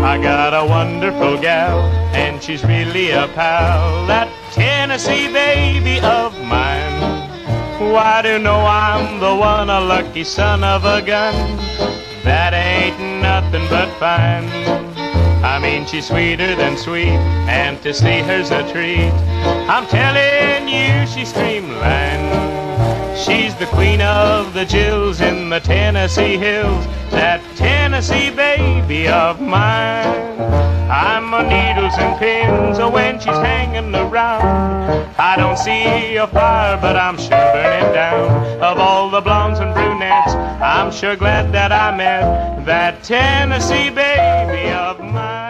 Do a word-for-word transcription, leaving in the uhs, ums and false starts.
I got a wonderful gal, and she's really a pal, that Tennessee baby of mine. Why do you know I'm the one, a lucky son of a gun? That ain't nothing but fine. I mean, she's sweeter than sweet, and to see her's a treat. I'm telling you, she's streamlined. She's the queen of the Jills in the Tennessee hills, that Tennessee baby of mine. I'm a needles and pins when she's hanging around. I don't see a fire, but I'm sure burning down. Of all the blondes and brunettes, I'm sure glad that I met that Tennessee baby of mine.